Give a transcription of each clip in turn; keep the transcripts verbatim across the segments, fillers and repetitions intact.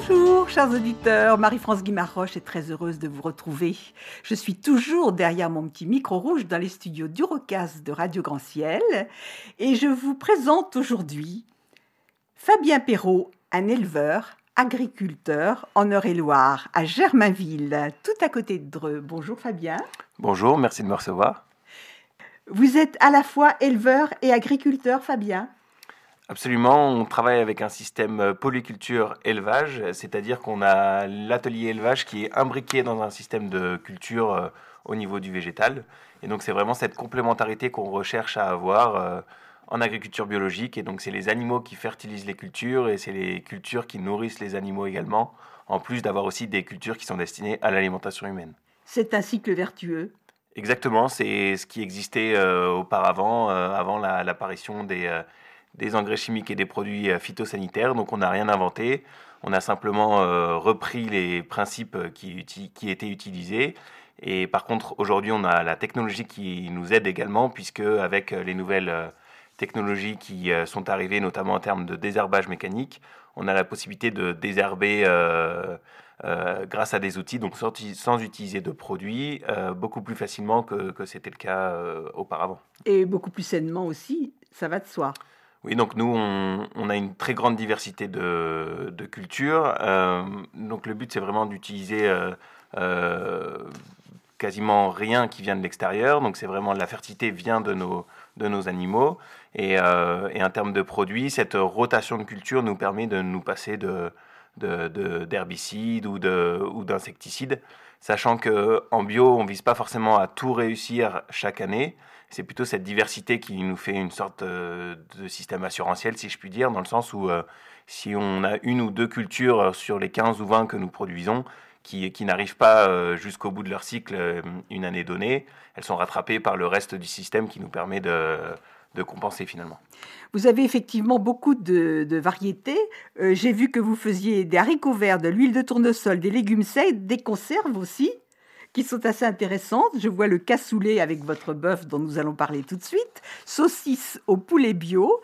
Bonjour, chers auditeurs. Marie-France Guimarroche est très heureuse de vous retrouver. Je suis toujours derrière mon petit micro rouge dans les studios d'Eurocast de Radio Grand Ciel et je vous présente aujourd'hui Fabien Perrault, un éleveur, agriculteur en Eure-et-Loire, à Germainville, tout à côté de Dreux. Bonjour Fabien. Bonjour, merci de me recevoir. Vous êtes à la fois éleveur et agriculteur, Fabien ? Absolument, on travaille avec un système polyculture-élevage, c'est-à-dire qu'on a l'atelier élevage qui est imbriqué dans un système de culture euh, au niveau du végétal. Et donc c'est vraiment cette complémentarité qu'on recherche à avoir euh, en agriculture biologique. Et donc c'est les animaux qui fertilisent les cultures et c'est les cultures qui nourrissent les animaux également, en plus d'avoir aussi des cultures qui sont destinées à l'alimentation humaine. C'est un cycle vertueux. Exactement, c'est ce qui existait euh, auparavant, euh, avant la, l'apparition des... Euh, des engrais chimiques et des produits phytosanitaires, donc on n'a rien inventé, on a simplement euh, repris les principes qui, qui étaient utilisés, et par contre aujourd'hui on a la technologie qui nous aide également, puisque avec les nouvelles technologies qui sont arrivées, notamment en termes de désherbage mécanique, on a la possibilité de désherber euh, euh, grâce à des outils, donc sans, sans utiliser de produits, euh, beaucoup plus facilement que, que c'était le cas euh, auparavant. Et beaucoup plus sainement aussi, ça va de soi. Oui, donc nous, on, on a une très grande diversité de, de cultures. Euh, donc le but, c'est vraiment d'utiliser euh, euh, quasiment rien qui vient de l'extérieur. Donc c'est vraiment la fertilité vient de nos, de nos animaux. Et, euh, et en termes de produits, cette rotation de culture nous permet de nous passer de, de, de, d'herbicides ou, de, ou d'insecticides, sachant qu'en bio, on ne vise pas forcément à tout réussir chaque année. C'est plutôt cette diversité qui nous fait une sorte de, de système assurantiel, si je puis dire, dans le sens où euh, si on a une ou deux cultures sur les quinze ou vingt que nous produisons qui, qui n'arrivent pas euh, jusqu'au bout de leur cycle euh, une année donnée, elles sont rattrapées par le reste du système qui nous permet de, de compenser finalement. Vous avez effectivement beaucoup de, de variétés. Euh, j'ai vu que vous faisiez des haricots verts, de l'huile de tournesol, des légumes secs, des conserves aussi, qui sont assez intéressantes. Je vois le cassoulet avec votre bœuf dont nous allons parler tout de suite, saucisses au poulet bio,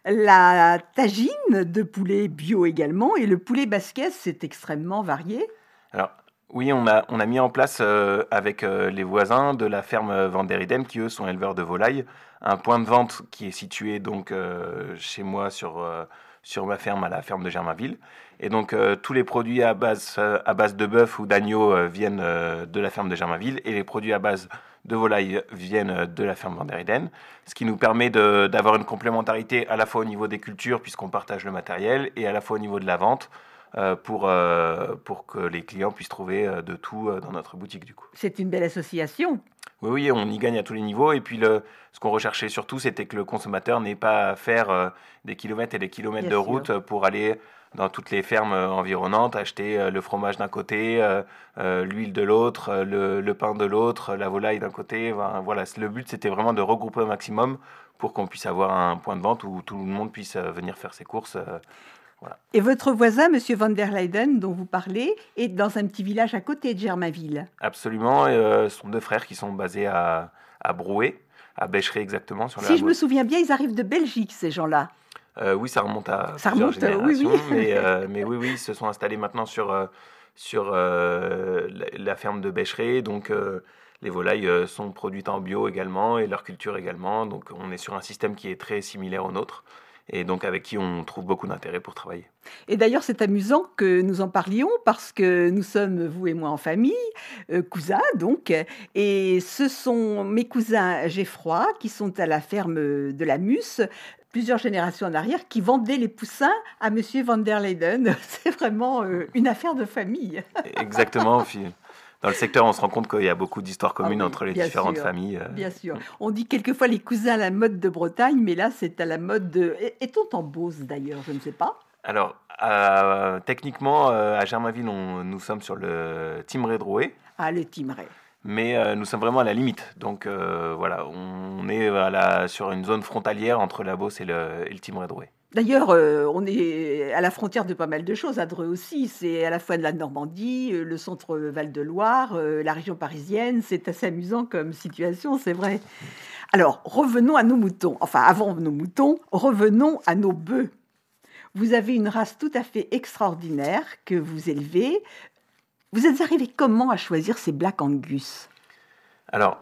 la tagine de poulet bio également, et le poulet basquez, c'est extrêmement varié. Alors, oui, on a, on a mis en place euh, avec euh, les voisins de la ferme Van der Idem, qui eux sont éleveurs de volailles, un point de vente qui est situé donc euh, chez moi sur, euh, sur ma ferme, à la ferme de Germainville. Et donc euh, tous les produits à base, euh, à base de bœuf ou d'agneau euh, viennent euh, de la ferme de Germainville, et les produits à base de volaille viennent de la ferme Van der Idem, ce qui nous permet de, d'avoir une complémentarité à la fois au niveau des cultures, puisqu'on partage le matériel, et à la fois au niveau de la vente, Euh, pour, euh, pour que les clients puissent trouver euh, de tout euh, dans notre boutique du coup. C'est une belle association. Oui, oui, on y gagne à tous les niveaux. Et puis le, ce qu'on recherchait surtout, c'était que le consommateur n'ait pas à faire euh, des kilomètres et des kilomètres Bien de sûr. route pour aller dans toutes les fermes euh, environnantes, acheter euh, le fromage d'un côté, euh, euh, l'huile de l'autre, euh, le, le pain de l'autre, la volaille d'un côté. Enfin, voilà, le but, c'était vraiment de regrouper au maximum pour qu'on puisse avoir un point de vente où tout le monde puisse euh, venir faire ses courses. Euh, Voilà. Et votre voisin, Monsieur Van der Leyden, dont vous parlez, est dans un petit village à côté de Germainville. Absolument. Euh, ce sont deux frères qui sont basés à, à Brouet, à Becheré exactement. Sur Si la... je me souviens bien, ils arrivent de Belgique, ces gens-là. Euh, oui, ça remonte à Ça plusieurs remonte, euh, oui, générations. oui. Mais, euh, mais oui, oui, ils se sont installés maintenant sur, euh, sur euh, la, la ferme de Becheré. Donc, euh, les volailles euh, sont produites en bio également et leur culture également. Donc, on est sur un système qui est très similaire au nôtre, et donc avec qui on trouve beaucoup d'intérêt pour travailler. Et d'ailleurs, c'est amusant que nous en parlions parce que nous sommes, vous et moi, en famille, euh, cousins donc, et ce sont mes cousins Geffroy qui sont à la ferme de la Musse, plusieurs générations en arrière, qui vendaient les poussins à Monsieur Van der Leyden. C'est vraiment euh, une affaire de famille. Exactement. Dans le secteur, on se rend compte qu'il y a beaucoup d'histoires communes Ah oui, entre les bien différentes sûr, familles. euh. Bien sûr. On dit quelquefois les cousins à la mode de Bretagne, mais là, c'est à la mode de... Est-on en Beauce, d'ailleurs? Je ne sais pas. Alors, euh, techniquement, euh, à Germainville, on- nous sommes sur le Thymerais de Rouet, Ah, le Thymerais. mais euh, nous sommes vraiment à la limite. Donc euh, voilà, on est à la- sur une zone frontalière entre la Beauce et le, et le Thymerais de Rouet. D'ailleurs, euh, on est à la frontière de pas mal de choses, à Dreux aussi. C'est à la fois de la Normandie, euh, le centre Val-de-Loire, euh, la région parisienne. C'est assez amusant comme situation, c'est vrai. Alors, revenons à nos moutons. Enfin, avant nos moutons, revenons à nos bœufs. Vous avez une race tout à fait extraordinaire que vous élevez. Vous êtes arrivé comment à choisir ces Black Angus? Alors,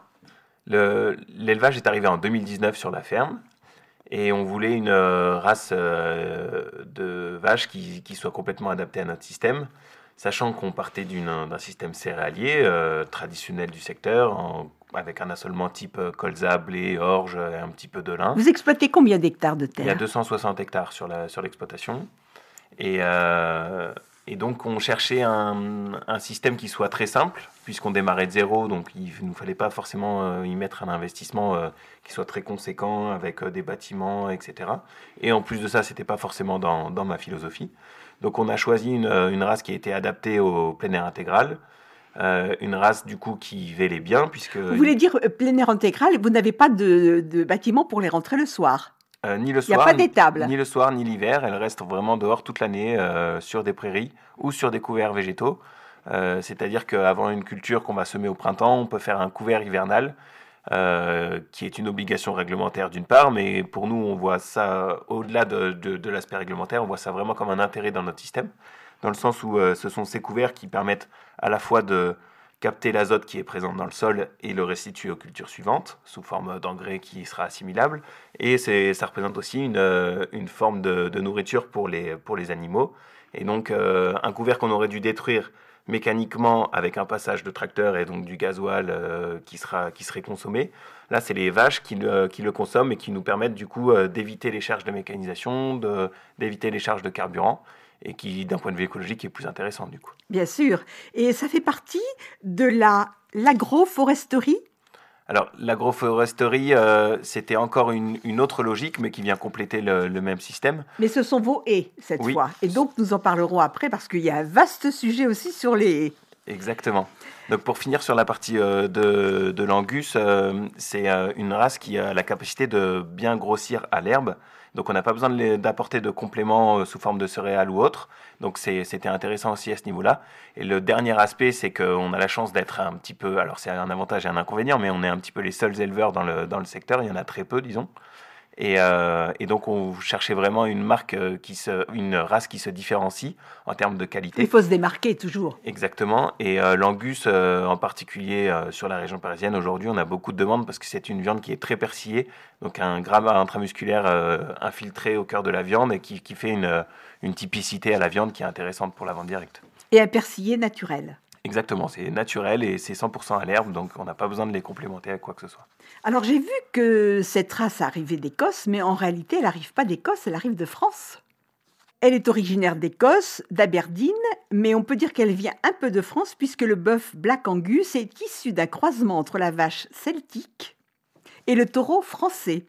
le, l'élevage est arrivé en deux mille dix-neuf sur la ferme et on voulait une euh, race euh, de vaches qui, qui soit complètement adaptée à notre système, sachant qu'on partait d'une, d'un système céréalier euh, traditionnel du secteur, en- avec un assolement type euh, colza, blé, orge et un petit peu de lin. Vous exploitez combien d'hectares de Il y a terre? deux cent soixante hectares sur la, sur l'exploitation. Et, euh, et donc, on cherchait un, un système qui soit très simple, puisqu'on démarrait de zéro, donc il ne nous fallait pas forcément euh, y mettre un investissement euh, qui soit très conséquent, avec euh, des bâtiments, et cetera. Et en plus de ça, ce n'était pas forcément dans, dans ma philosophie. Donc, on a choisi une, une race qui était adaptée au plein air intégral, euh, une race du coup qui vélait bien, puisque Vous voulez dire euh, plein air intégral, vous n'avez pas de, de bâtiment pour les rentrer le soir? Euh, ni le Il n'y a soir, pas ni, d'étable? ni le soir, ni l'hiver. Elle reste vraiment dehors toute l'année euh, sur des prairies ou sur des couverts végétaux. Euh, c'est-à-dire qu'avant une culture qu'on va semer au printemps, on peut faire un couvert hivernal, euh, qui est une obligation réglementaire d'une part, mais pour nous, on voit ça au-delà de, de- de l'aspect réglementaire, on voit ça vraiment comme un intérêt dans notre système, dans le sens où euh, ce sont ces couverts qui permettent à la fois de capter l'azote qui est présent dans le sol et le restituer aux cultures suivantes, sous forme d'engrais qui sera assimilable. Et c'est, ça représente aussi une, euh, une forme de, de nourriture pour les, pour les animaux. Et donc, euh, un couvert qu'on aurait dû détruire mécaniquement avec un passage de tracteur et donc du gasoil euh, qui, sera, qui serait consommé, là, c'est les vaches qui le, qui le consomment et qui nous permettent du coup euh, d'éviter les charges de mécanisation, de, d'éviter les charges de carburant et qui, d'un point de vue écologique, est plus intéressant du coup. Bien sûr. Et ça fait partie de la l'agroforesterie? Alors, l'agroforesterie, euh, c'était encore une, une autre logique, mais qui vient compléter le, le même système. Mais ce sont vos haies cette Oui. fois. Et donc nous en parlerons après parce qu'il y a un vaste sujet aussi sur les haies. Exactement. Donc, pour finir sur la partie euh, de, de l'Angus, euh, c'est euh, une race qui a la capacité de bien grossir à l'herbe. Donc, on n'a pas besoin de les- d'apporter de compléments euh, sous forme de céréales ou autre. Donc, c'est- c'était intéressant aussi à ce niveau-là. Et le dernier aspect, c'est qu'on a la chance d'être un petit peu. Alors, c'est un avantage et un inconvénient, mais on est un petit peu les seuls éleveurs dans le, dans le secteur. Il y en a très peu, disons. Et, euh, et donc, on cherchait vraiment une marque, euh, qui se, une race qui se différencie en termes de qualité. Il faut se démarquer toujours. Exactement. Et euh, l'Angus, euh, en particulier euh, sur la région parisienne, aujourd'hui, on a beaucoup de demandes parce que c'est une viande qui est très persillée, donc un gramme intramusculaire euh, infiltré au cœur de la viande et qui, qui fait une, euh, une typicité à la viande qui est intéressante pour la vente directe. Et un persillé naturel. Exactement, c'est naturel et c'est cent pour cent à l'herbe, donc on n'a pas besoin de les complémenter avec quoi que ce soit. Alors j'ai vu que cette race arrivait d'Écosse, mais en réalité elle n'arrive pas d'Écosse, elle arrive de France. Elle est originaire d'Écosse, d'Aberdeen, mais on peut dire qu'elle vient un peu de France puisque le bœuf Black Angus est issu d'un croisement entre la vache celtique et le taureau français.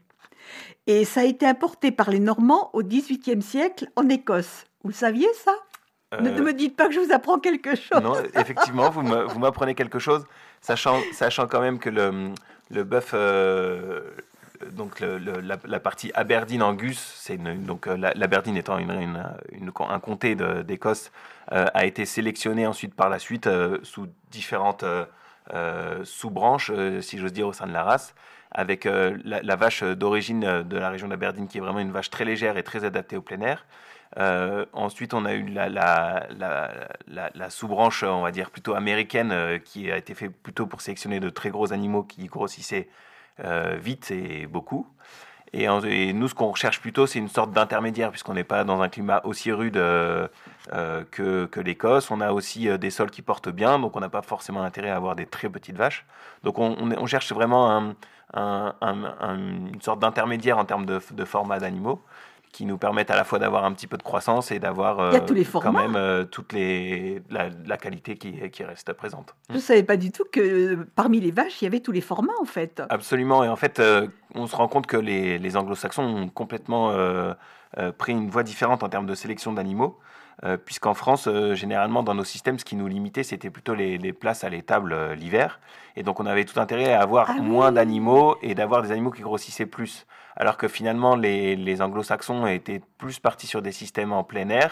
Et ça a été importé par les Normands au dix-huitième siècle en Écosse. Vous le saviez ça? Ne Euh, me dites pas que je vous apprends quelque chose. Non, effectivement, vous me- vous m'apprenez quelque chose, sachant, sachant quand même que le, le bœuf, euh, donc le- le- la, la partie Aberdeen Angus, c'est une- donc euh, la- l'Aberdeen étant une, une- une- un comté de- d'Écosse, euh, a été sélectionné ensuite par la suite euh, sous différentes euh, euh, sous-branches, euh, si j'ose dire, au sein de la race, avec euh, la, la vache d'origine euh, de la région d'Aberdeen qui est vraiment une vache très légère et très adaptée au plein air. Euh, ensuite, on a eu la, la, la, la, la sous-branche, on va dire, plutôt américaine, euh, qui a été fait plutôt pour sélectionner de très gros animaux qui grossissaient euh, vite et beaucoup. Et, en- et nous, ce qu'on recherche plutôt, c'est une sorte d'intermédiaire, puisqu'on n'est pas dans un climat aussi rude euh, euh, que, que l'Écosse. On a aussi euh, des sols qui portent bien, donc on n'a pas forcément intérêt à avoir des très petites vaches. Donc on, on, est- on cherche vraiment un- un- un- un- une sorte d'intermédiaire en termes de, de format d'animaux, qui nous permettent à la fois d'avoir un petit peu de croissance et d'avoir Il y a euh, tous les quand formats. même euh, toute les, la, la qualité qui, qui reste présente. Je ne savais pas du tout que euh, parmi les vaches, il y avait tous les formats en fait. Absolument. Et en fait, euh, on se rend compte que les, les anglo-saxons ont complètement euh, euh, pris une voie différente en termes de sélection d'animaux, euh, puisqu'en France, euh, généralement, dans nos systèmes, ce qui nous limitait, c'était plutôt les, les places à l'étable euh, l'hiver. Et donc, on avait tout intérêt à avoir Ah moins oui. d'animaux et d'avoir des animaux qui grossissaient plus. Alors que finalement, les, les anglo-saxons étaient plus partis sur des systèmes en plein air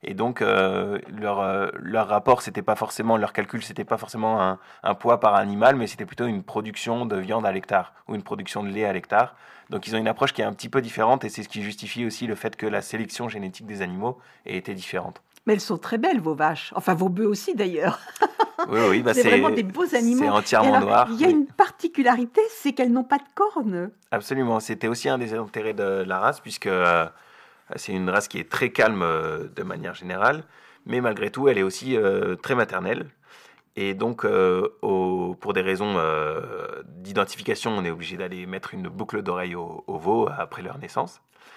Et donc, euh, leur, euh, leur rapport, c'était pas forcément, leur calcul, c'était pas forcément un, un poids par animal, mais c'était plutôt une production de viande à l'hectare ou une production de lait à l'hectare. Donc, ils ont une approche qui est un petit peu différente et c'est ce qui justifie aussi le fait que la sélection génétique des animaux ait été différente. Mais elles sont très belles, vos vaches. Enfin, vos bœufs aussi, d'ailleurs. Oui, oui, bah c'est c'est vraiment des beaux animaux. C'est entièrement alors, noir. Il y a oui. une particularité, c'est qu'elles n'ont pas de cornes. Absolument. C'était aussi un des intérêts de la race, puisque euh, c'est une race qui est très calme euh, de manière générale, mais malgré tout, elle est aussi euh, très maternelle. Et donc, euh, au, pour des raisons euh, d'identification, on est obligé d'aller mettre une boucle d'oreille aux, aux veaux après leur naissance.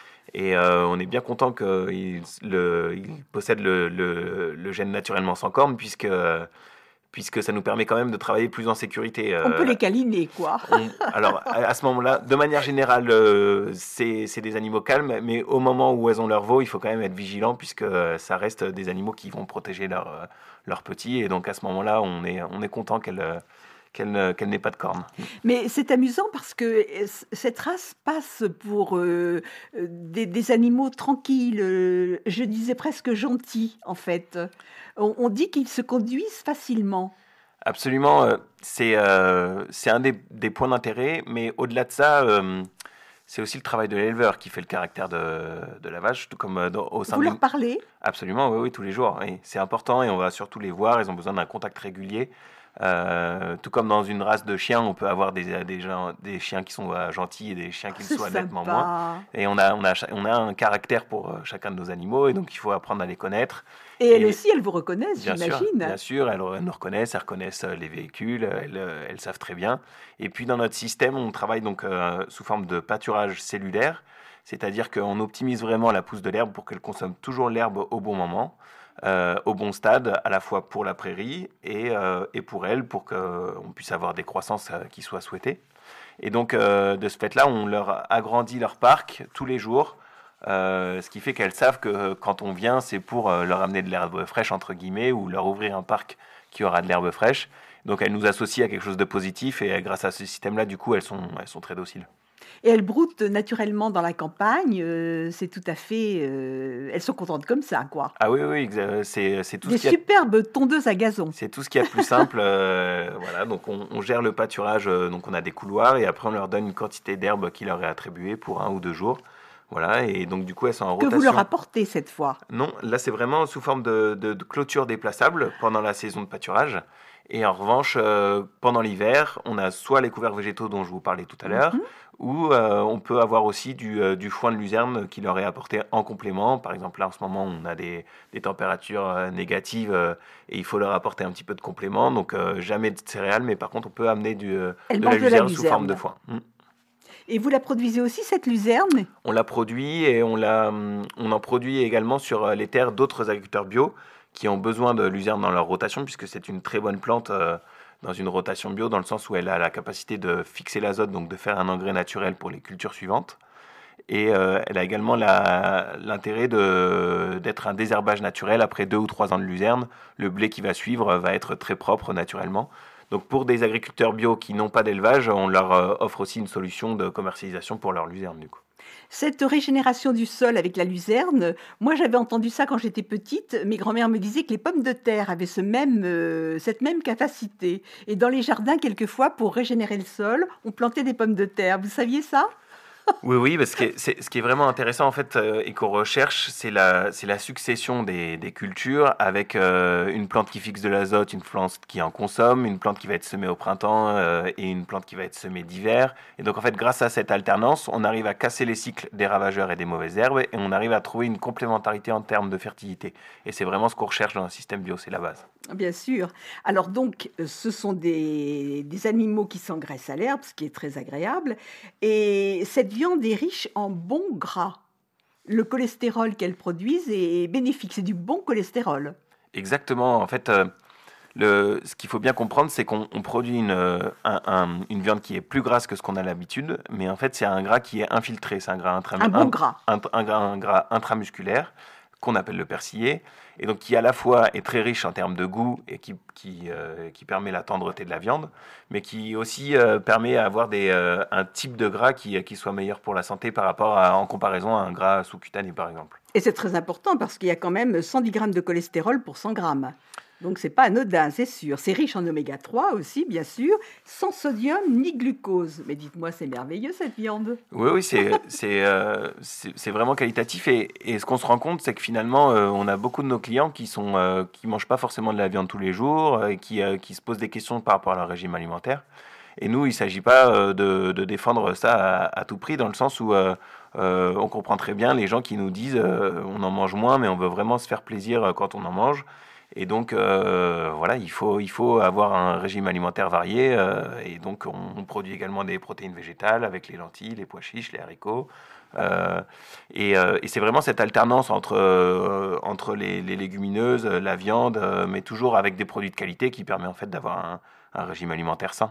Et euh, on est bien content qu'ils ils possèdent le, le, le gène naturellement sans cornes, puisque, puisque ça nous permet quand même de travailler plus en sécurité. On peut Euh, les câliner, quoi. on- alors, à, à ce moment-là, de manière générale, euh, c'est c'est des animaux calmes, mais au moment où elles ont leur veau, il faut quand même être vigilant, puisque euh, ça reste des animaux qui vont protéger leurs euh, leurs petits. Et donc, à ce moment-là, on est, on est content qu'elles euh, qu'elles ne- qu'elles n'aient pas de cornes. Mais c'est amusant parce que euh, c- cette race passe pour euh, euh, des, des animaux tranquilles, euh, je disais presque gentils, en fait. On, on dit qu'ils se conduisent facilement. Absolument, euh, c'est euh, c'est un des, des points d'intérêt, mais au-delà de ça, euh, c'est aussi le travail de l'éleveur qui fait le caractère de, de la vache, tout comme euh, dans- au sein Vous leur d'une... parlez? Absolument, oui, oui, tous les jours. Oui. C'est important et on va surtout les voir, ils ont besoin d'un contact régulier. Euh, tout comme dans une race de chiens, on peut avoir des, des, gens- des chiens qui sont euh, gentils et des chiens qui le C'est soient nettement moins. sympa. Et on a, on a, cha- on a un caractère pour euh, chacun de nos animaux et donc il faut apprendre à les connaître. Et elles Et aussi, elles vous reconnaissent, Bien sûr, j'imagine. bien sûr, elles, elles nous reconnaissent, elles reconnaissent euh, les véhicules, elles, euh, elles savent très bien. Et puis dans notre système, on travaille donc euh, sous forme de pâturage cellulaire, c'est-à-dire qu'on optimise vraiment la pousse de l'herbe pour qu'elle consomme toujours l'herbe au bon moment, euh, au bon stade, à la fois pour la prairie et, euh, et pour elle, pour qu'on puisse avoir des croissances euh, qui soient souhaitées. Et donc, euh, de ce fait-là, on leur agrandit leur parc tous les jours, euh, ce qui fait qu'elles savent que euh, quand on vient, c'est pour euh, leur amener de l'herbe fraîche, entre guillemets, ou leur ouvrir un parc qui aura de l'herbe fraîche. Donc, elles nous associent à quelque chose de positif et euh, grâce à ce système-là, du coup, elles sont, elles sont très dociles. Et elles broutent naturellement dans la campagne. euh, c'est tout à fait. euh, elles sont contentes comme ça, quoi. Ah oui, oui, exa- c'est, c'est tout Des ce qu'il y a. superbes tondeuses à gazon. C'est tout ce qu'il y a de plus simple. euh, voilà, donc on, on gère le pâturage, euh, donc on a des couloirs et après on leur donne une quantité d'herbe qui leur est attribuée pour un ou deux jours. Voilà, et donc du coup elles sont en Que vous rotation. leur apportez cette fois. Non, là c'est vraiment sous forme de, de- de clôture déplaçable pendant la saison de pâturage. Et en revanche, euh, pendant l'hiver, on a soit les couverts végétaux dont je vous parlais tout à l'heure, Mhm. ou euh, on peut avoir aussi du, euh, du foin de luzerne qui leur est apporté en complément. Par exemple, là en ce moment, on a des, des températures euh, négatives euh, et il faut leur apporter un petit peu de complément. Donc euh, jamais de céréales, mais par contre, on peut amener du, euh, Elles de la mangent de la luzerne sous forme de luzerne. foin. Mm. Et vous la produisez aussi, cette luzerne? On la produit et on, la, on en produit également sur euh, les terres d'autres agriculteurs bio qui ont besoin de luzerne dans leur rotation, puisque c'est une très bonne plante euh, dans une rotation bio, dans le sens où elle a la capacité de fixer l'azote, donc de faire un engrais naturel pour les cultures suivantes. Et euh, elle a également la- l'intérêt de- d'être un désherbage naturel. Après deux ou trois ans de luzerne, le blé qui va suivre va être très propre naturellement. Donc pour des agriculteurs bio qui n'ont pas d'élevage, on leur euh, offre aussi une solution de commercialisation pour leur luzerne du coup. Cette régénération du sol avec la luzerne, moi j'avais entendu ça quand j'étais petite. Mes grands-mères me disaient que les pommes de terre avaient ce même, euh, cette même capacité. Et dans les jardins, quelquefois, pour régénérer le sol, on plantait des pommes de terre. Vous saviez ça? Oui, oui, parce que c'est, ce qui est vraiment intéressant en fait euh, et qu'on recherche, c'est la, c'est la succession des, des cultures avec euh, une plante qui fixe de l'azote, une plante qui en consomme, une plante qui va être semée au printemps euh, et une plante qui va être semée d'hiver. Et donc en fait, grâce à cette alternance, on arrive à casser les cycles des ravageurs et des mauvaises herbes et on arrive à trouver une complémentarité en termes de fertilité. Et c'est vraiment ce qu'on recherche dans un système bio, c'est la base. Bien sûr. Alors donc, euh, ce sont des, des animaux qui s'engraissent à l'herbe, ce qui est très agréable. Et cette viande est riche en bons gras. Le cholestérol qu'elles produisent est bénéfique. C'est du bon cholestérol. Exactement, en fait, euh, le, ce qu'il faut bien comprendre, c'est qu'on on produit une, euh, un- un- une viande qui est plus grasse que ce qu'on a l'habitude, mais en fait, c'est un gras qui est infiltré, c'est un gras, intra, Un bon un, gras. un- un gras, un gras intramusculaire qu'on appelle le persillé, et donc qui à la fois est très riche en termes de goût et qui, qui, euh, qui permet la tendreté de la viande, mais qui aussi euh, permet d'avoir des, euh, un type de gras qui, qui soit meilleur pour la santé par rapport à, en comparaison à un gras sous-cutané par exemple. Et c'est très important parce qu'il y a quand même cent dix grammes de cholestérol pour cent grammes. Donc c'est pas anodin, c'est sûr. C'est riche en oméga trois aussi, bien sûr, sans sodium ni glucose. Mais dites-moi, c'est merveilleux cette viande. Oui, oui, c'est, c'est, euh, c'est, c'est vraiment qualitatif. Et, et ce qu'on se rend compte, c'est que finalement, euh, on a beaucoup de nos clients qui sont euh, qui mangent pas forcément de la viande tous les jours, euh, et qui, euh, qui se posent des questions par rapport à leur régime alimentaire. Et nous, il ne s'agit pas euh, de, de défendre ça à, à tout prix, dans le sens où euh, euh, on comprend très bien les gens qui nous disent euh, on en mange moins, mais on veut vraiment se faire plaisir quand on en mange. Et donc, euh, voilà, il faut, il faut avoir un régime alimentaire varié. Euh, et donc, on, on produit également des protéines végétales avec les lentilles, les pois chiches, les haricots. Euh, et, euh, et c'est vraiment cette alternance entre, euh, entre les, les légumineuses, la viande, euh, mais toujours avec des produits de qualité qui permet en fait d'avoir un, un régime alimentaire sain.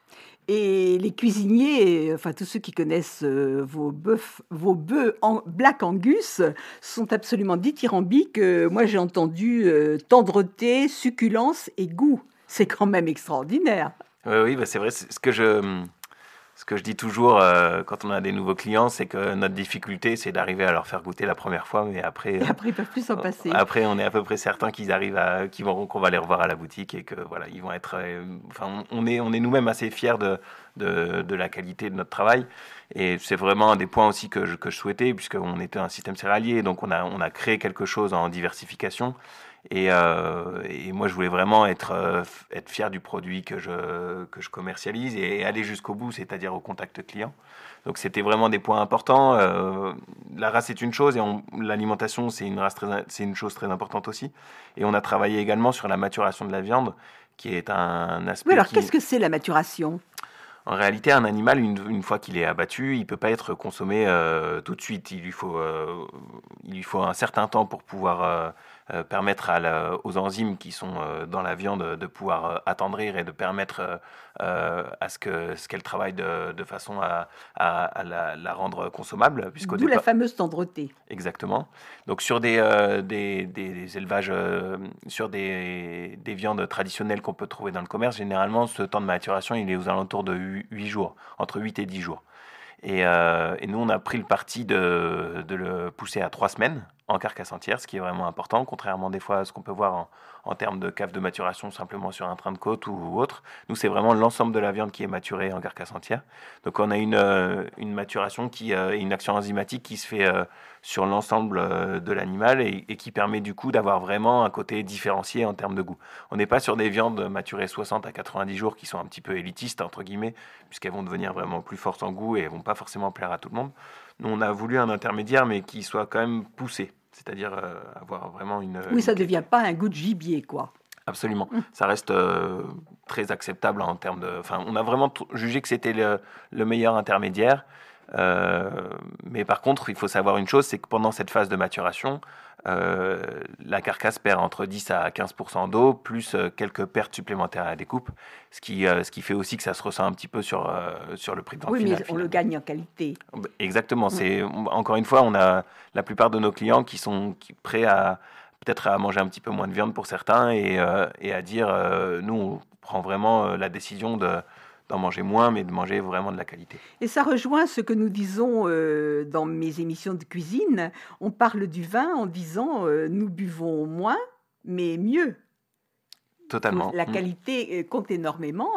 Et les cuisiniers, enfin tous ceux qui connaissent euh, vos bœufs, vos bœufs en Black Angus sont absolument dithyrambiques. Euh, moi, j'ai entendu euh, tendreté, succulence et goût. C'est quand même extraordinaire. Oui, oui, bah c'est vrai. C'est ce que je, ce que je dis toujours euh, quand on a des nouveaux clients, c'est que notre difficulté, c'est d'arriver à leur faire goûter la première fois, mais après, Et après, ils peuvent plus s'en passer. Après, on est à peu près certain qu'ils arrivent à, qu'ils vont, qu'on va les revoir à la boutique et que voilà, ils vont être. Euh, enfin, on est, on est nous-mêmes assez fiers de, de, de la qualité de notre travail. Et c'est vraiment un des points aussi que je, que je souhaitais, puisqu'on était un système céréalier, donc on a, on a créé quelque chose en diversification. Et, euh, et moi, je voulais vraiment être, euh, être fier du produit que je, que je commercialise et aller jusqu'au bout, c'est-à-dire au contact client. Donc, c'était vraiment des points importants. Euh, la race est une chose et on, l'alimentation, c'est une, race très, c'est une chose très importante aussi. Et on a travaillé également sur la maturation de la viande, qui est un aspect. Oui, alors qui... qu'est-ce que c'est la maturation ? En réalité, un animal, une, une fois qu'il est abattu, il ne peut pas être consommé euh, tout de suite. Il lui faut, euh, il lui faut un certain temps pour pouvoir euh, euh, permettre à la, aux enzymes qui sont euh, dans la viande de pouvoir euh, attendrir et de permettre euh, à ce, que, ce qu'elle travaille de, de façon à, à, à la, la rendre consommable. D'où départ... la fameuse tendreté. Exactement. Donc sur des, euh, des, des élevages, euh, sur des, des viandes traditionnelles qu'on peut trouver dans le commerce, généralement ce temps de maturation il est aux alentours de huit jours, entre huit et dix jours. Et, euh, et nous on a pris le parti de, de le pousser à trois semaines en carcasse entière, ce qui est vraiment important, contrairement des fois à ce qu'on peut voir en, en termes de cave de maturation simplement sur un train de côte ou autre. Nous, c'est vraiment l'ensemble de la viande qui est maturée en carcasse entière. Donc, on a une, euh, une maturation, qui, euh, une action enzymatique qui se fait euh, sur l'ensemble euh, de l'animal et, et qui permet du coup d'avoir vraiment un côté différencié en termes de goût. On n'est pas sur des viandes maturées soixante à quatre-vingt-dix jours qui sont un petit peu élitistes, entre guillemets, puisqu'elles vont devenir vraiment plus fortes en goût et elles ne vont pas forcément plaire à tout le monde. Nous, on a voulu un intermédiaire, mais qui soit quand même poussé. C'est-à-dire euh, avoir vraiment une... Oui, ça ne une... devient pas un goût de gibier, quoi. Absolument. Mmh. Ça reste euh, très acceptable en termes de... Enfin, on a vraiment t- jugé que c'était le, le meilleur intermédiaire. Euh, mais par contre, il faut savoir une chose, c'est que pendant cette phase de maturation, euh, la carcasse perd entre dix à quinze pour cent d'eau, plus euh, quelques pertes supplémentaires à la découpe, ce qui, euh, ce qui fait aussi que ça se ressent un petit peu sur, euh, sur le prix de vente oui, final. Oui, mais on finalement. Le gagne en qualité. Exactement. C'est, encore une fois, on a la plupart de nos clients qui sont qui, prêts à peut-être à manger un petit peu moins de viande pour certains et, euh, et à dire, euh, nous, on prend vraiment euh, la décision de d'en manger moins, mais de manger vraiment de la qualité. Et ça rejoint ce que nous disons euh, dans mes émissions de cuisine. On parle du vin en disant euh, nous buvons moins, mais mieux. Totalement. La qualité mmh. compte énormément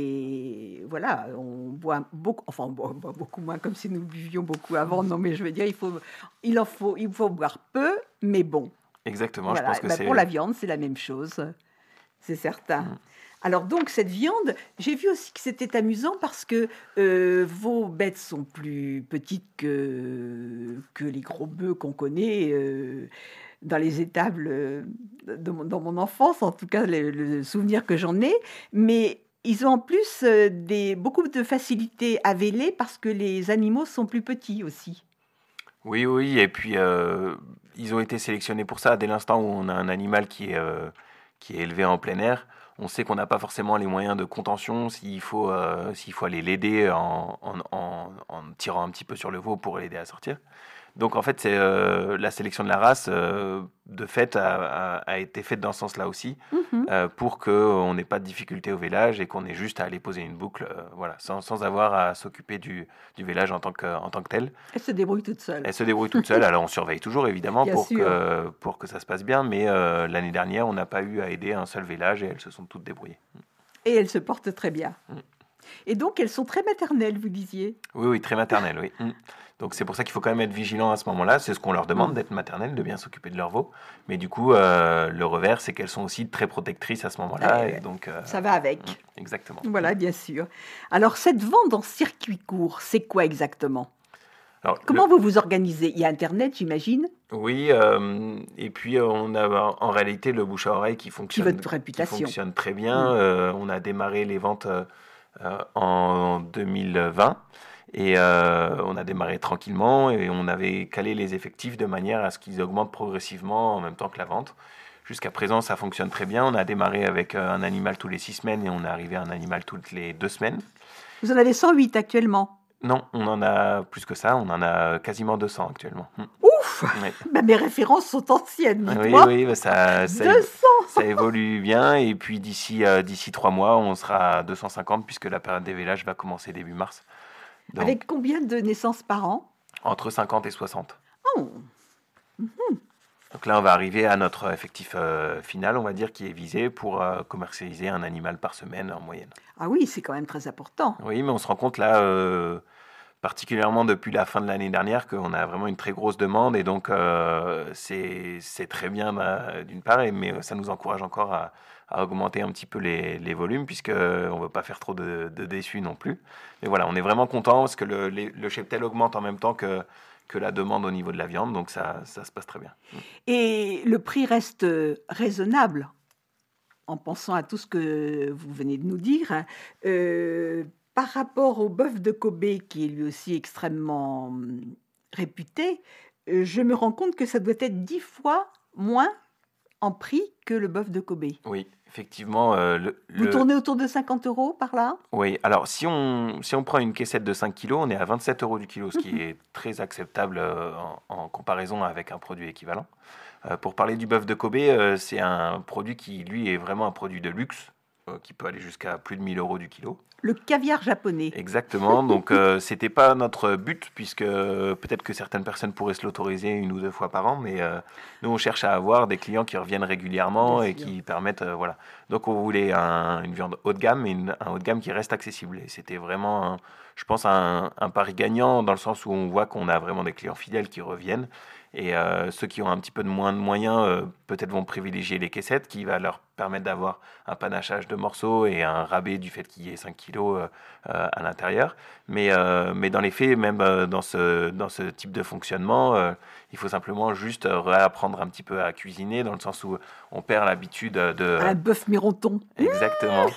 et voilà, on boit beaucoup, enfin on boit, on boit beaucoup moins comme si nous buvions beaucoup avant. Non, mais je veux dire, il faut, il en faut, il faut boire peu, mais bon. Exactement. Voilà. Je pense que ben, c'est... Pour la viande, c'est la même chose, c'est certain. Mmh. Alors donc cette viande, j'ai vu aussi que c'était amusant parce que euh, vos bêtes sont plus petites que, que les gros bœufs qu'on connaît euh, dans les étables de mon, dans mon enfance, en tout cas le, le souvenir que j'en ai, mais ils ont en plus euh, des, beaucoup de facilité à véler parce que les animaux sont plus petits aussi. Oui, oui, et puis euh, ils ont été sélectionnés pour ça. Dès l'instant où on a un animal qui est, euh, qui est élevé en plein air, on sait qu'on n'a pas forcément les moyens de contention s'il faut, euh, s'il faut aller l'aider en, en, en, en tirant un petit peu sur le veau pour l'aider à sortir. Donc en fait, c'est, euh, la sélection de la race, euh, de fait, a, a, a été faite dans ce sens-là aussi, Mhm. euh, pour qu'on n'ait pas de difficulté au vélage et qu'on ait juste à aller poser une boucle, euh, voilà, sans, sans avoir à s'occuper du, du vélage en tant que, en tant que tel. Elle se débrouille toute seule. Elle se débrouille toute seule, alors on surveille toujours évidemment Bien pour sûr. que, pour que ça se passe bien, mais euh, l'année dernière, on n'a pas eu à aider un seul vélage et elles se sont toutes débrouillées. Et elle se porte très bien. Mm. Et donc, elles sont très maternelles, vous disiez. Oui, oui, très maternelle, oui. Mm. Donc c'est pour ça qu'il faut quand même être vigilant à ce moment-là. C'est ce qu'on leur demande, Mm. d'être maternelles, de bien s'occuper de leurs veaux. Mais du coup, euh, le revers, c'est qu'elles sont aussi très protectrices à ce moment-là. Euh, et donc, euh, Ça va avec. mm, exactement. Voilà, bien sûr. Alors, cette vente en circuit court, c'est quoi exactement? Alors, Comment le- vous vous organisez? Il y a Internet, j'imagine, Oui, euh, et puis euh, on a en réalité le bouche à oreille qui fonctionne, votre qui réputation. fonctionne très bien. Mm. Euh, on a démarré les ventes euh, euh, en deux mille vingt et euh, on a démarré tranquillement et on avait calé les effectifs de manière à ce qu'ils augmentent progressivement en même temps que la vente. Jusqu'à présent, ça fonctionne très bien. On a démarré avec euh, un animal tous les six semaines et on est arrivé à un animal toutes les deux semaines. Vous en avez cent huit actuellement. Non, on en a plus que ça. On en a quasiment deux cents actuellement. Mm. Ouf! Ouais. Bah, mes références sont anciennes, Oui, dites-moi. oui, bah, ça, ça, deux cents! ça évolue bien. Et puis d'ici euh, d'ici trois mois, on sera à deux cent cinquante puisque la période des vélages va commencer début mars. Donc, Avec combien de naissances par an? entre cinquante et soixante. Oh, Donc là, on va arriver à notre effectif euh, final, on va dire, qui est visé pour euh, commercialiser un animal par semaine en moyenne. ah oui, c'est quand même très important. Oui, mais on se rend compte là, euh, particulièrement depuis la fin de l'année dernière, qu'on a vraiment une très grosse demande. Et donc, euh, c'est c'est très bien bah, d'une part, et- mais ça nous encourage encore à, à augmenter un petit peu les, les volumes, puisqu'on ne veut pas faire trop de, de déçus non plus. Mais voilà, on est vraiment content parce que le, les- le cheptel augmente en même temps que, que la demande au niveau de la viande, donc ça, ça se passe très bien. Et le prix reste euh, raisonnable en pensant à tout ce que vous venez de nous dire. Euh, par rapport au bœuf de Kobe, qui est lui aussi extrêmement hum, réputé, euh, je me rends compte que ça doit être dix fois moins en prix que le bœuf de Kobe. Oui, effectivement, euh, le, Vous le- tournez autour de cinquante euros par là? Oui, alors si on, si on prend une caissette de cinq kilos, on est à vingt-sept euros du kilo, ce qui est très acceptable euh, en, en comparaison avec un produit équivalent. Euh, pour parler du bœuf de Kobe, euh, c'est un produit qui, lui, est vraiment un produit de luxe, euh, qui peut aller jusqu'à plus de mille euros du kilo. Le caviar japonais. Exactement, donc euh, c'était pas notre but, puisque euh, peut-être que certaines personnes pourraient se l'autoriser une ou deux fois par an, mais euh, nous on cherche à avoir des clients qui reviennent régulièrement Bien et sûr. qui permettent, euh, voilà. Donc on voulait un- une viande haut de gamme, mais une- un haut de gamme qui reste accessible. Et c'était vraiment, un- je pense, un, un pari gagnant dans le sens où on voit qu'on a vraiment des clients fidèles qui reviennent. Et euh, ceux qui ont un petit peu de moins de moyens, euh, peut-être vont privilégier les caissettes, qui va leur permettre d'avoir un panachage de morceaux et un rabais du fait qu'il y ait cinq kilos euh, euh, à l'intérieur. Mais, euh, mais dans les faits, même euh, dans, ce, dans ce type de fonctionnement, euh, il faut simplement juste euh, réapprendre un petit peu à cuisiner, dans le sens où on perd l'habitude de... Un bœuf mironton. Exactement.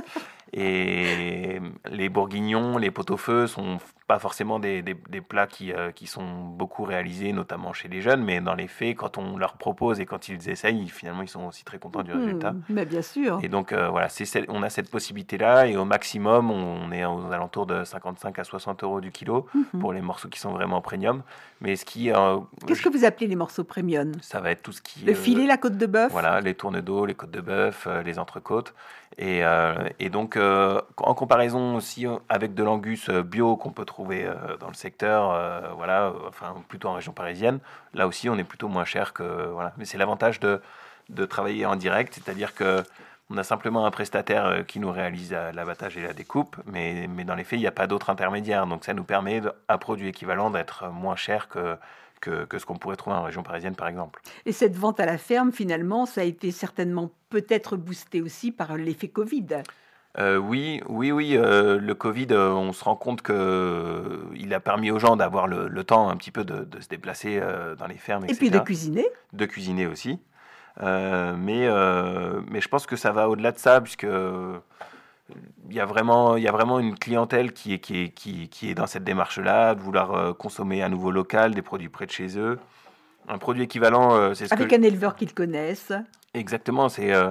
Et les bourguignons, les pot-au-feu sont pas forcément des, des- des plats qui, euh, qui sont beaucoup réalisés, notamment chez les jeunes, mais dans les faits, quand on leur propose et quand ils essayent, finalement, ils sont aussi très contents du résultat. Hmm, mais bien sûr. Et donc, euh, voilà, c'est celle- on a cette possibilité-là, et au maximum, on est aux alentours de cinquante-cinq à soixante euros du kilo Mhm. pour les morceaux qui sont vraiment premium. Mais ce qui, euh, Qu'est-ce que vous appelez les morceaux premium? ça va être tout ce qui... Le euh, filet, la côte de bœuf? voilà, les tournes d'eau, les côtes de bœuf, euh, les entrecôtes. Et, euh, et donc, euh, en comparaison aussi euh, avec de l'angus euh, bio qu'on peut trouver euh, dans le secteur, euh, voilà, euh, enfin plutôt en région parisienne, là aussi on est plutôt moins cher que... Voilà. Mais c'est l'avantage de, de travailler en direct, c'est-à-dire que on a simplement un prestataire euh, qui nous réalise euh, l'abattage et la découpe, mais, mais dans les faits, il n'y a pas d'autre intermédiaire. Donc ça nous permet, de- à produit équivalent, d'être moins cher que, que, que ce qu'on pourrait trouver en région parisienne, par exemple. Et cette vente à la ferme, finalement, ça a été certainement peut-être boosté aussi par l'effet Covid. Euh, oui, oui, oui. euh, le Covid, euh, on se rend compte que euh, il a permis aux gens d'avoir le, le temps un petit peu de, de se déplacer euh, dans les fermes, Et et cetera. puis de cuisiner. De cuisiner aussi. Euh, mais, euh, mais je pense que ça va au-delà de ça, puisque euh, il y a vraiment, il y a vraiment une clientèle qui est, qui est, qui, qui est dans cette démarche-là, de vouloir euh, consommer à nouveau local, des produits près de chez eux. Un produit équivalent, euh, c'est ce Avec que... un éleveur qu'ils connaissent. Exactement, c'est... euh,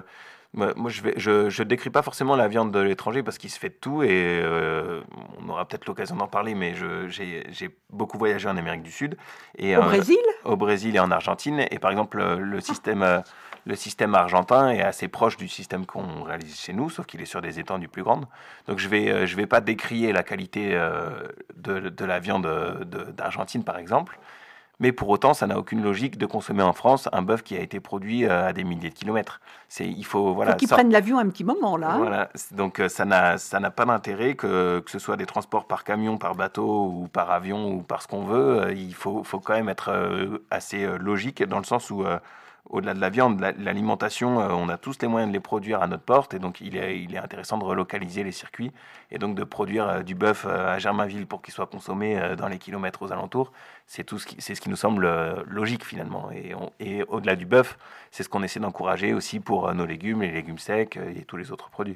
Moi, moi, je ne je, je décris pas forcément la viande de l'étranger parce qu'il se fait de tout et euh, on aura peut-être l'occasion d'en parler, mais je, j'ai, j'ai beaucoup voyagé en Amérique du Sud. Et, Au euh, Brésil ? Au Brésil et en Argentine. Et par exemple, le, le système, euh, le système argentin est assez proche du système qu'on réalise chez nous, sauf qu'il est sur des étendues plus grandes. Donc je ne vais, euh, je vais pas décrier la qualité euh, de, de la viande de, d'Argentine, par exemple. Mais pour autant, ça n'a aucune logique de consommer en France un bœuf qui a été produit à des milliers de kilomètres. C'est, il faut, voilà, faut qu'ils ça, prennent l'avion un petit moment, là. Voilà. Donc ça n'a, ça n'a pas d'intérêt que, que ce soit des transports par camion, par bateau ou par avion ou par ce qu'on veut. Il faut, faut quand même être assez logique dans le sens où, au-delà de la viande, l'alimentation, on a tous les moyens de les produire à notre porte et donc il est, il est intéressant de relocaliser les circuits et donc de produire du bœuf à Germainville pour qu'il soit consommé dans les kilomètres aux alentours. C'est, tout ce qui, c'est ce qui nous semble logique finalement. Et, on, et au-delà du bœuf, c'est ce qu'on essaie d'encourager aussi pour nos légumes, les légumes secs et tous les autres produits.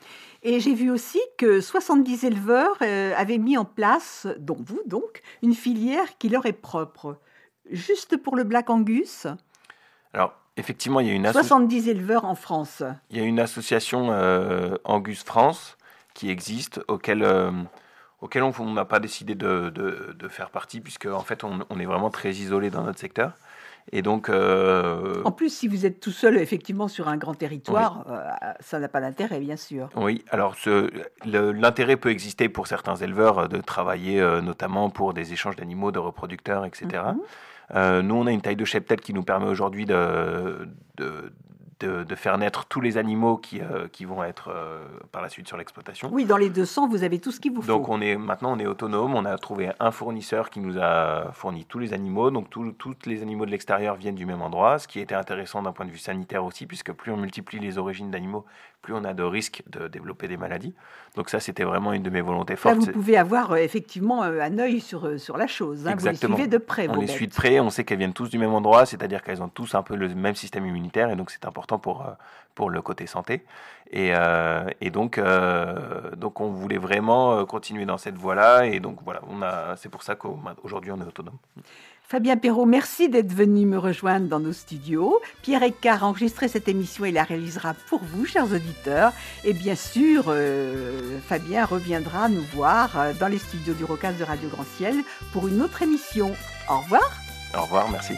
Et j'ai vu aussi que soixante-dix éleveurs euh, avaient mis en place, dont vous donc, une filière qui leur est propre. Juste pour le Black Angus ? Alors, effectivement, il y a une asso- soixante-dix éleveurs en France. Il y a une association euh, Angus France qui existe, auquel, euh, auquel on n'a pas décidé de, de, de faire partie, puisque en fait, on, on est vraiment très isolé dans notre secteur. Et donc, euh... En plus, si vous êtes tout seul, effectivement, sur un grand territoire, oui. euh, ça n'a pas d'intérêt, bien sûr. Oui, alors ce, le, l'intérêt peut exister pour certains éleveurs de travailler euh, notamment pour des échanges d'animaux, de reproducteurs, et cetera. Mm-hmm. Euh, nous, on a une taille de cheptel qui nous permet aujourd'hui de, de, de, de faire naître tous les animaux qui, euh, qui vont être euh, par la suite sur l'exploitation. Oui, dans les deux cents, vous avez tout ce qu'il vous faut. Donc on est, maintenant, on est autonome. On a trouvé un fournisseur qui nous a fourni tous les animaux. Donc tous les animaux de l'extérieur viennent du même endroit, ce qui était intéressant d'un point de vue sanitaire aussi, puisque plus on multiplie les origines d'animaux, plus on a de risques de développer des maladies. Donc ça, c'était vraiment une de mes volontés fortes. Là, vous pouvez avoir euh, effectivement euh, un œil sur, euh, sur la chose. Hein. Vous les suivez de près, on vos les bêtes. suit de près, on sait qu'elles viennent tous du même endroit, c'est-à-dire qu'elles ont tous un peu le même système immunitaire, et donc c'est important pour, euh, pour le côté santé. Et, euh, et donc, euh, donc, on voulait vraiment continuer dans cette voie-là, et donc voilà, on a, c'est pour ça qu'aujourd'hui, on est autonome. Fabien Perrault, merci d'être venu me rejoindre dans nos studios. Pierre Eckart a enregistré cette émission et la réalisera pour vous, chers auditeurs. Et bien sûr, euh, Fabien reviendra nous voir dans les studios du Rocaz de Radio Grand Ciel pour une autre émission. Au revoir. Au revoir, merci.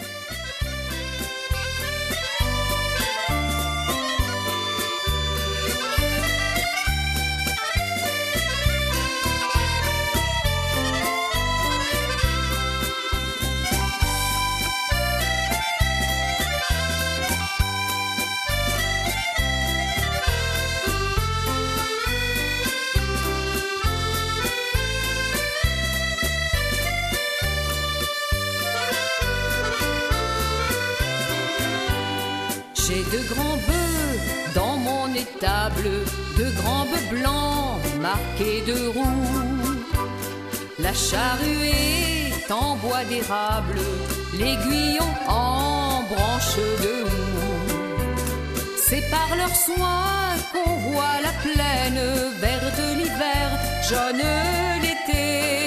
J'ai de grands bœufs dans mon étable, de grands bœufs blancs marqués de roux. La charrue est en bois d'érable, l'aiguillon en branche de houx. C'est par leurs soins qu'on voit la plaine verte l'hiver, jaune l'été.